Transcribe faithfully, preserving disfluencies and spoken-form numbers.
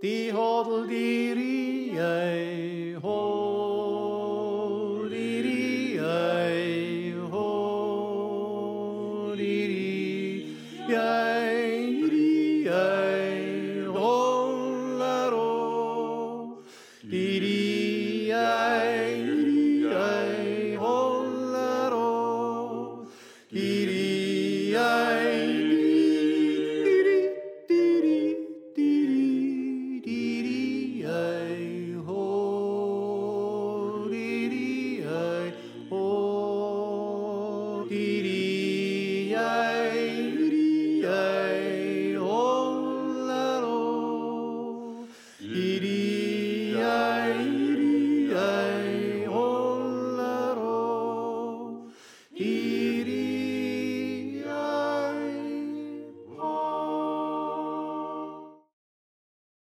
Di hodl di ri ei ho, di ri ei ho, di ri ei ri ei ho la ro, di